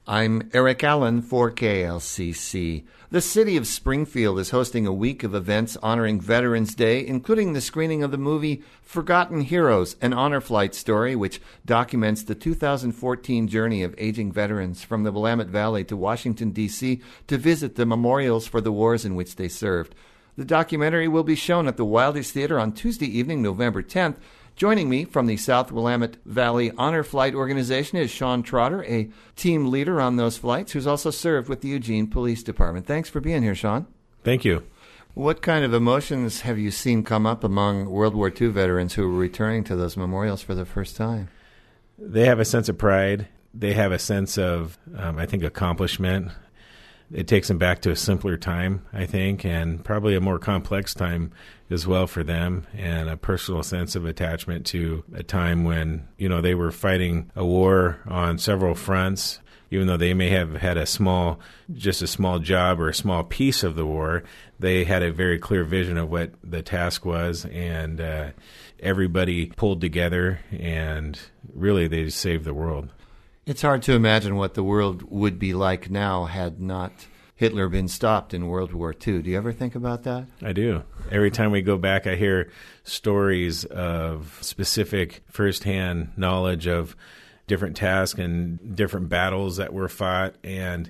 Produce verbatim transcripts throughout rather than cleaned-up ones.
I'm Eric Allen for K L C C. The city of Springfield is hosting a week of events honoring Veterans Day, including the screening of the movie Forgotten Heroes, an honor flight story which documents the two thousand fourteen journey of aging veterans from the Willamette Valley to Washington, D C to visit the memorials for the wars in which they served. The documentary will be shown at the Wilders Theater on Tuesday evening, November tenth. Joining me from the South Willamette Valley Honor Flight Organization is Sean Trotter, a team leader on those flights, who's also served with the Eugene Police Department. Thanks for being here, Sean. Thank you. What kind of emotions have you seen come up among World War Two veterans who are returning to those memorials for the first time? They have a sense of pride. They have a sense of, um, I think, accomplishment. It takes them back to a simpler time, I think, and probably a more complex time as well for them, and a personal sense of attachment to a time when, you know, they were fighting a war on several fronts. Even though they may have had a small, just a small job or a small piece of the war, they had a very clear vision of what the task was, and uh, everybody pulled together, and really they saved the world. It's hard to imagine what the world would be like now had not Hitler been stopped in World War Two. Do you ever think about that? I do. Every time we go back, I hear stories of specific firsthand knowledge of different tasks and different battles that were fought, and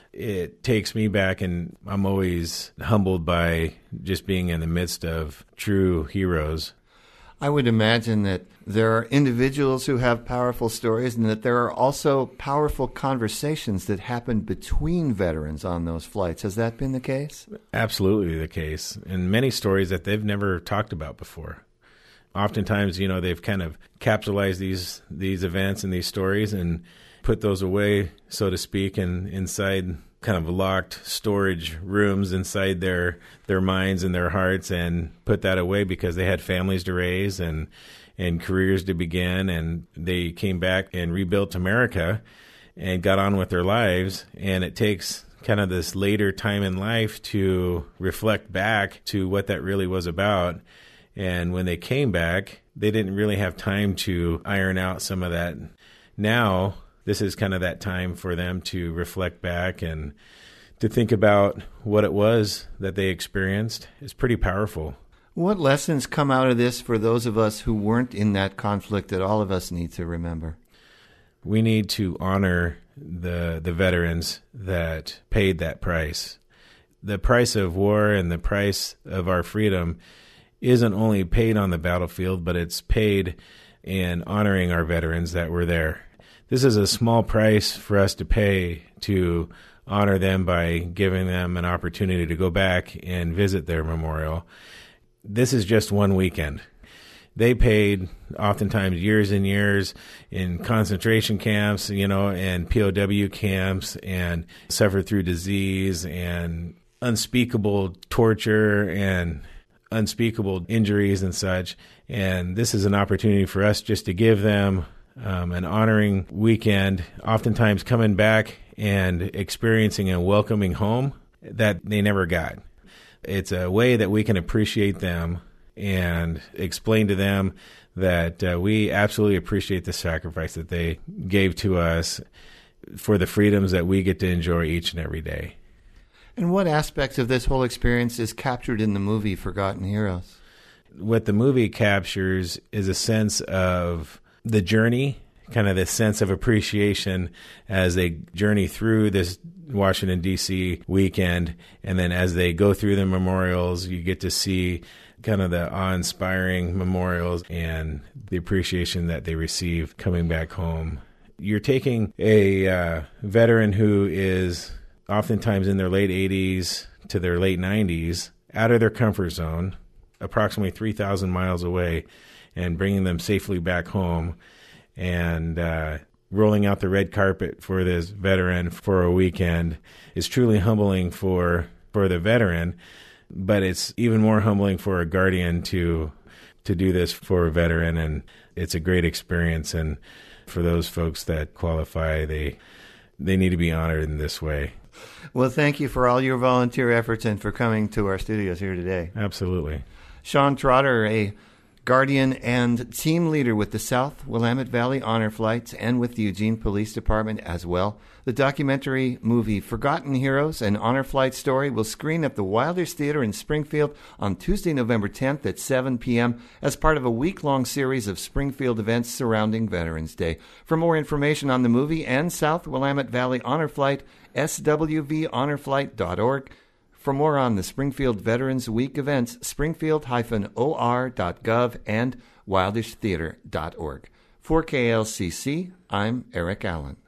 it takes me back, and I'm always humbled by just being in the midst of true heroes. I would imagine that there are individuals who have powerful stories and that there are also powerful conversations that happen between veterans on those flights. Has that been the case? Absolutely the case. And many stories that they've never talked about before. Oftentimes, you know, they've kind of capsulized these these events and these stories and put those away, so to speak, and inside kind of locked storage rooms inside their their minds and their hearts, and put that away because they had families to raise and and careers to begin, and they came back and rebuilt America and got on with their lives. And it takes kind of this later time in life to reflect back to what that really was about. And when they came back, they didn't really have time to iron out some of that. Now, this is kind of that time for them to reflect back and to think about what it was that they experienced. It's pretty powerful. What lessons come out of this for those of us who weren't in that conflict that all of us need to remember? We need to honor the the veterans that paid that price. The price of war and the price of our freedom isn't only paid on the battlefield, but it's paid in honoring our veterans that were there. This is a small price for us to pay to honor them by giving them an opportunity to go back and visit their memorial. This is just one weekend. They paid oftentimes years and years in concentration camps, you know, and P O W camps, and suffered through disease and unspeakable torture and unspeakable injuries and such. And this is an opportunity for us just to give them um, an honoring weekend, oftentimes coming back and experiencing a welcoming home that they never got. It's a way that we can appreciate them and explain to them that uh, we absolutely appreciate the sacrifice that they gave to us for the freedoms that we get to enjoy each and every day. And what aspects of this whole experience is captured in the movie Forgotten Heroes? What the movie captures is a sense of the journey, kind of this sense of appreciation as they journey through this Washington, D C weekend. And then as they go through the memorials, you get to see kind of the awe-inspiring memorials and the appreciation that they receive coming back home. You're taking a uh, veteran who is oftentimes in their late eighties to their late nineties out of their comfort zone, approximately three thousand miles away, and bringing them safely back home, and uh, rolling out the red carpet for this veteran for a weekend is truly humbling for for the veteran, but it's even more humbling for a guardian to to do this for a veteran, and it's a great experience. And for those folks that qualify, they they need to be honored in this way. Well, thank you for all your volunteer efforts and for coming to our studios here today. Absolutely. Sean Trotter, a Guardian and team leader with the South Willamette Valley Honor Flights and with the Eugene Police Department as well. The documentary movie Forgotten Heroes, an honor flight story, will screen at the Wilders Theater in Springfield on Tuesday, November tenth at seven p.m. as part of a week-long series of Springfield events surrounding Veterans Day. For more information on the movie and South Willamette Valley Honor Flight, s w v honor flight dot org. For more on the Springfield Veterans Week events, springfield dash o r dot gov and wildish theater dot org. For K L C C, I'm Eric Allen.